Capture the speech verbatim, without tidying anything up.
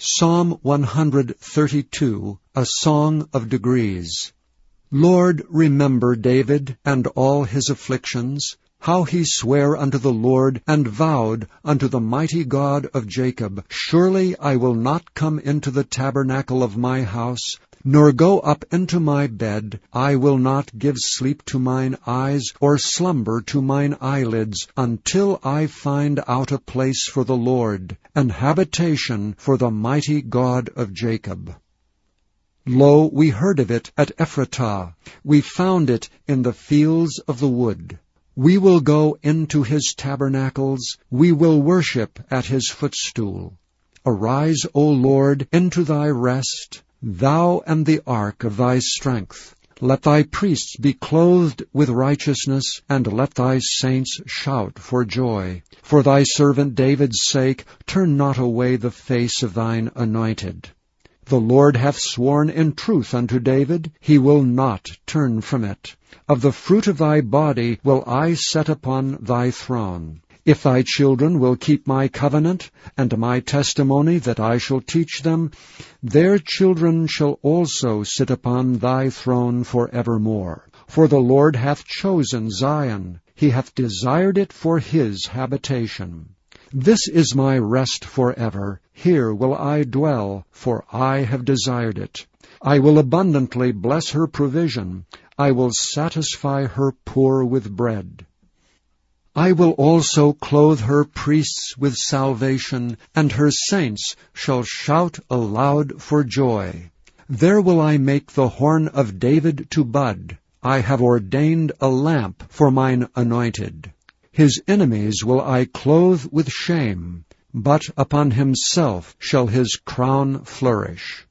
Psalm one thirty-two, a Song of Degrees. Lord, remember David and all his afflictions, how he sware unto the Lord, and vowed unto the mighty God of Jacob, Surely I will not come into the tabernacle of my house, nor go up into my bed. I will not give sleep to mine eyes, or slumber to mine eyelids, until I find out a place for the Lord, an habitation for the mighty God of Jacob. Lo, we heard of it at Ephratah, we found it in the fields of the wood. We will go into his tabernacles, we will worship at his footstool. Arise, O Lord, into thy rest, thou and the ark of thy strength. Let thy priests be clothed with righteousness, and let thy saints shout for joy. For thy servant David's sake, turn not away the face of thine anointed. The Lord hath sworn in truth unto David, he will not turn from it. Of the fruit of thy body will I set upon thy throne. If thy children will keep my covenant, and my testimony that I shall teach them, their children shall also sit upon thy throne for evermore. For the Lord hath chosen Zion, he hath desired it for his habitation. This is my rest forever, here will I dwell, for I have desired it. I will abundantly bless her provision, I will satisfy her poor with bread. I will also clothe her priests with salvation, and her saints shall shout aloud for joy. There will I make the horn of David to bud. I have ordained a lamp for mine anointed. His enemies will I clothe with shame, but upon himself shall his crown flourish.